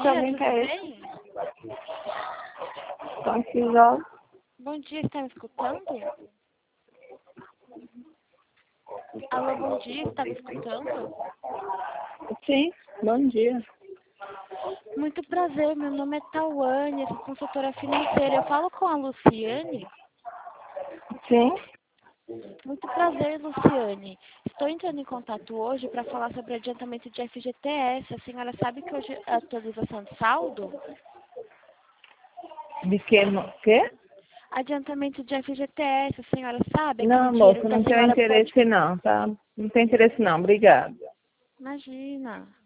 dia, tudo bem? Bom dia, está me escutando? Alô, bom dia, está me escutando? Sim, bom dia. Muito prazer, meu nome é Tawane, sou consultora financeira. Eu falo com a Luciane? Sim, Muito prazer, Luciane. Estou entrando em contato hoje para falar sobre adiantamento de FGTS. A senhora sabe que hoje é atualização de saldo? de que? Quê? Adiantamento de FGTS, a senhora sabe? Aquele Não, dinheiro moça, que a não tenho senhora pode... interesse não, tá? Não tenho interesse não, obrigada. Imagina.